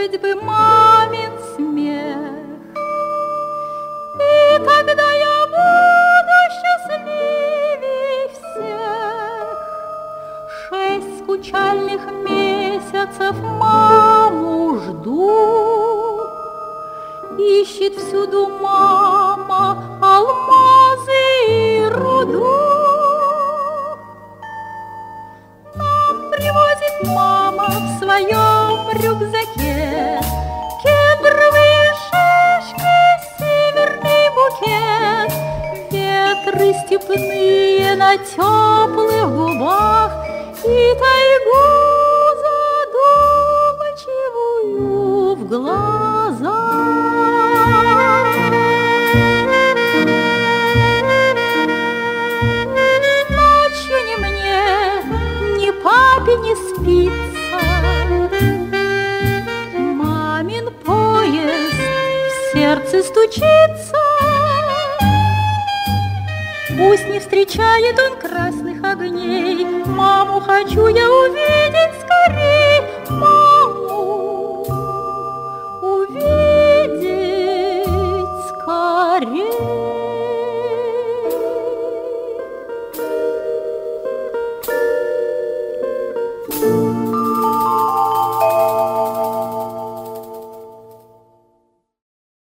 услышать бы мамин смех. И тогда я буду счастливей всех. 6 скучальных месяцев маму жду. Ищет всюду мама алмазы и руду. Нам привозит мама в своем рюкзаке кедровые шишки, северный букет, ветры степные на теплых губах и тайгу задумчивую в глазах. Ночью ни мне, ни папе не спится. Мамин поезд в сердце стучится. Пусть не встречает он красных огней, маму хочу я увидеть скорей, маму увидеть скорей.